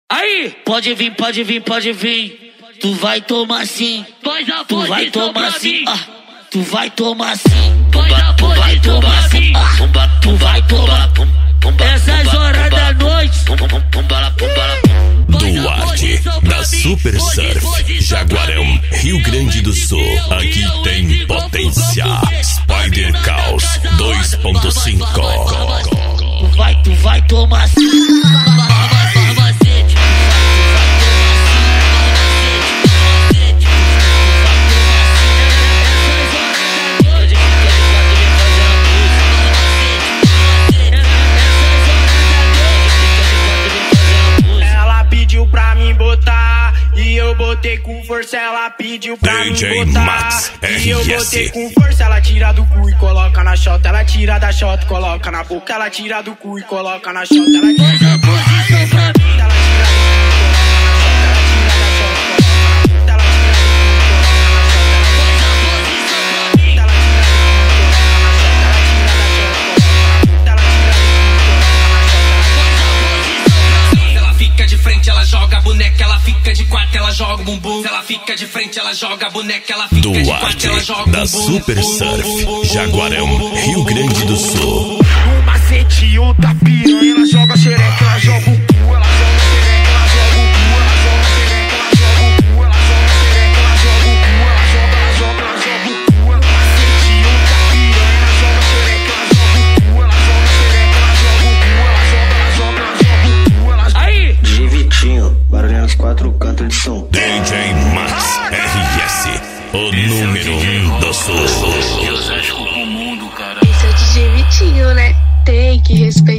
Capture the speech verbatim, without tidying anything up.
Aí, pode vir, pode vir, pode vir. Tu vai tomar sim. Tu vai tomar sim. Ah, tu vai tomar sim. Tu vai tomar sim. Ah, tu vai tomar. Essas horas da noite. Duarte, da Super Surf, Jaguarão, Rio Grande do Sul. Aqui tem potência. Spider Caos dois ponto cinco. Tu vai, tu vai tomar sim. Botei com força, ela pediu pra D J mim botar. Max, e eu botei com força, ela tira do cu e coloca na chota. Ela tira da chota, coloca na boca. Ela tira do cu e coloca na chota. Ela tira da posição pra mim. Ela tira do cu e coloca na chota. Ela tira da Ela fica de frente, ela joga a boneca, ela fica de quatro, ela joga o bumbum. Se ela fica de frente, ela joga a boneca, ela fica Duarte, de quatro, ela joga o bumbum. da Super Surf, Jaguarão, Rio Grande do Sul. Um macete, outra piranha, ela joga xereca, ela joga o cu, ela joga xereca, ela joga o cu, ela joga xereca, ela joga o cu, ela joga xereca, ela joga o cu, ela joga, ela joga, ela joga o cu. Um macete, outra piranha, ela joga xereca, ela joga o cu, ela joga xereca, ela joga o cu, ela joga, ela joga, ela joga o cu, ela joga. Aí, D J Vitinho, barulho nos quatro cantos de São Paulo. D J Max R S, o número um do Sul. Esse é o D J Vitinho, né? Tem que respeitar.